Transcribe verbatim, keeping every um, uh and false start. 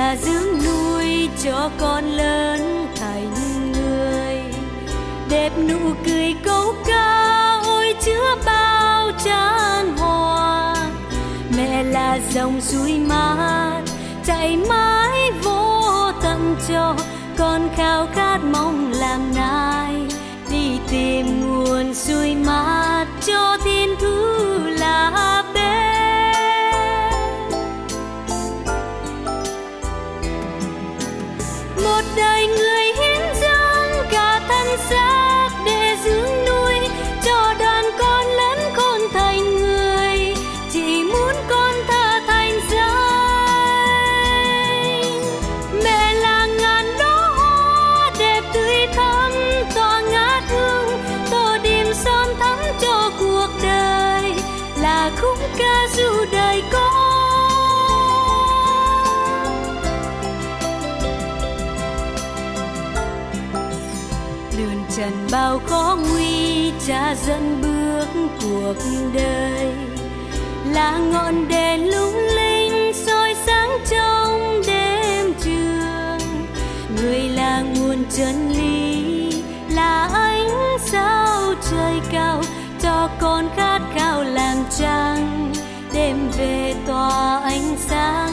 là dưỡng nuôi cho con lớn thành người, đẹp nụ cười câu ca ôi chứa bao chan hòa. Mẹ là dòng suối mát chảy mãi vô tận cho con khao khát mong làm nai, đi tìm nguồn suối mát cho thiên thứ là bé. Một đời người hiến dâng cả thân xác để dưỡng nuôi cho đàn con lớn khôn thành người, chỉ muốn con thơ thành danh. Mẹ là ngàn đóa hoa đẹp tươi thắm tỏa ngát hương, tô điểm son thắm cho cuộc đời, là khúc ca ru đời con. Lượn trần bao khó nguy cha dẫn bước cuộc đời, là ngọn đèn lung linh soi sáng trong đêm trường. Người là nguồn chân lý, là ánh sao trời cao cho con khát khao làm trăng, đêm về tỏa ánh sáng.